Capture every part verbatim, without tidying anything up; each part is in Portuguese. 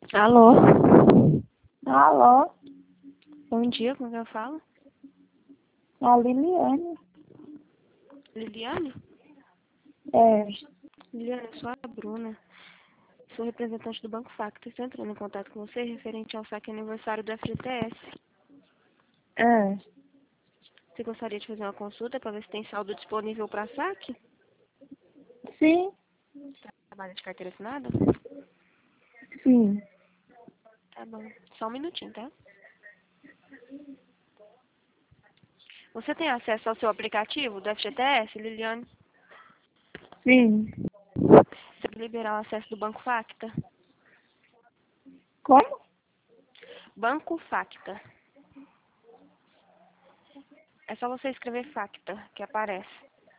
Alô? Alô? Bom dia, como é que eu falo? A Liliane. Liliane? É. Liliane, eu sou a Bruna. Sou representante do Banco Facto. Estou entrando em contato com você referente ao saque aniversário do F G T S. É. Você gostaria de fazer uma consulta para ver se tem saldo disponível para saque? Sim. Trabalha de carteira assinada? Sim. Tá bom. Só um minutinho, tá? Você tem acesso ao seu aplicativo do F G T S, Liliane? Sim. Você vai liberar o acesso do Banco Facta? Como? Banco Facta. É só você escrever Facta, que aparece.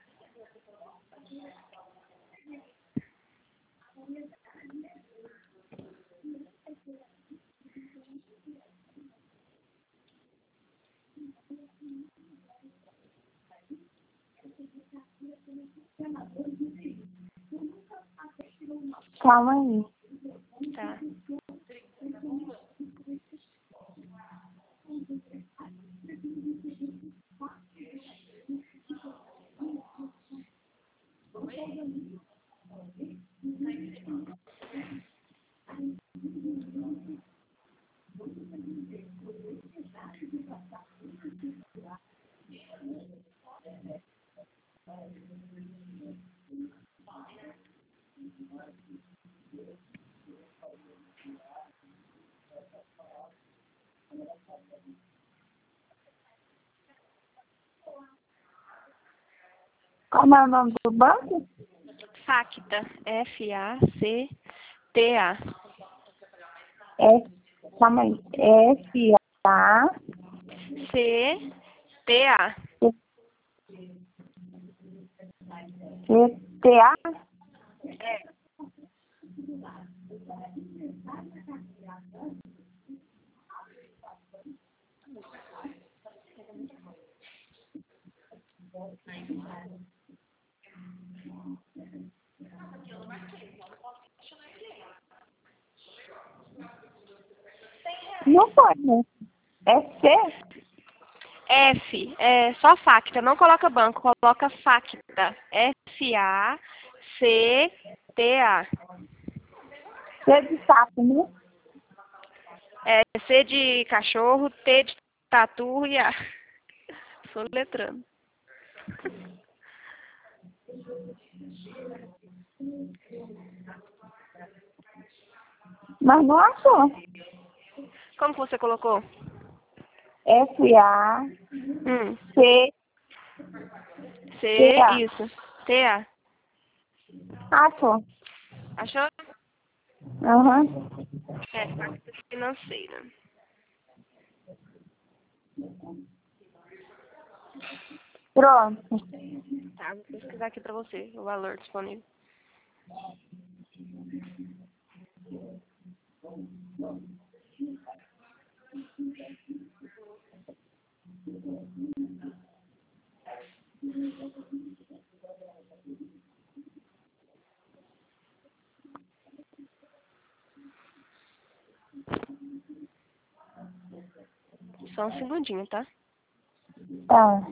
Calma aí. Tá. Como é o nome do banco? Facta. F A C T A. É. Calma aí. F A C T A. C T A. Não pode, né? É C? F, é só Facta, não coloca banco, coloca Facta. F A C T A. C de sapo, né? É C de cachorro, T de tatu e A. Sou letrando. Mas não achou. Como que você colocou? F A Hum, C T C, A. isso. T A. Achou. Achou? Aham. É, Facta financeira. Pronto. Tá, vou pesquisar aqui pra você o valor disponível. Só um segundinho, tá? Tá.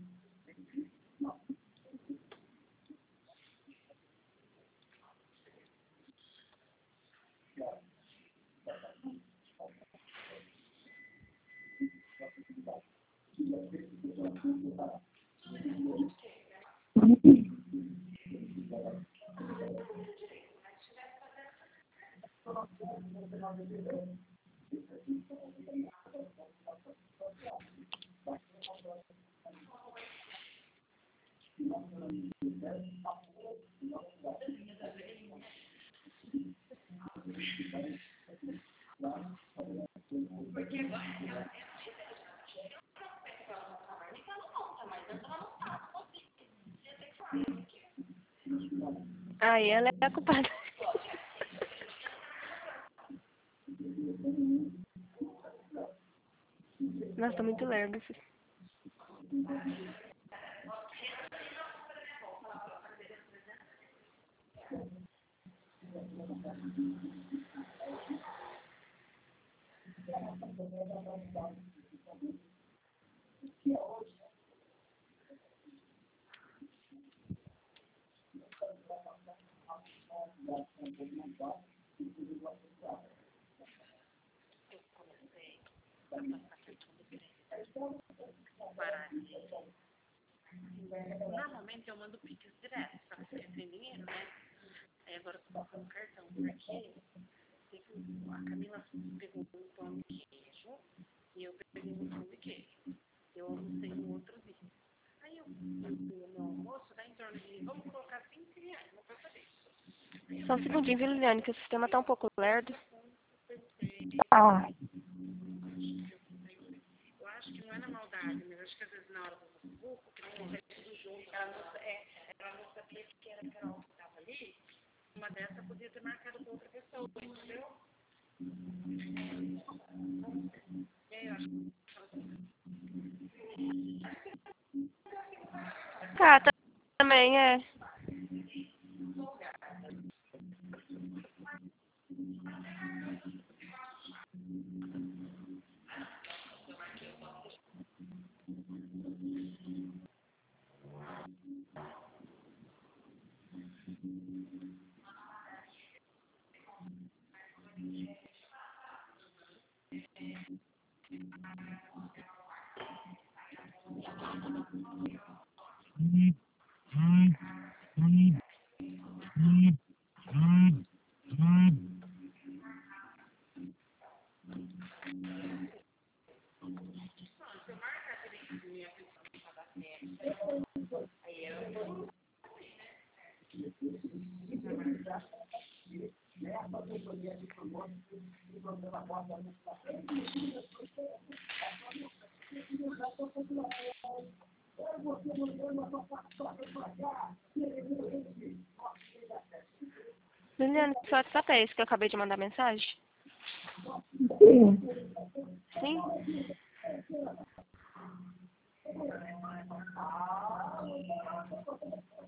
Aí ela é a culpada. Nossa, tá muito lerdo. Normalmente eu mando Pix direto, só que eu fiquei sem dinheiro, né? Aí agora eu tô colocando cartão, porque a Camila pegou um pão de queijo e eu peguei um pão de queijo. Eu almocei no outro dia. Aí eu fui no almoço, dá em torno de, vamos colocar vinte reais, não passa disso. Só um segundinho, viu, Liliane, que o sistema tá um pouco lerdo. Tá. Eu acho que não é na maldade, mas acho que às vezes na hora do buco, que não é tudo junto, ela não, é, ela não sabia que era a Carol que estava ali, uma dessa podia ter marcado com outra pessoa, entendeu? É, eu acho que Tá, tá- também é. Liliane, seu WhatsApp é esse que eu acabei de mandar mensagem? Sim. Sim?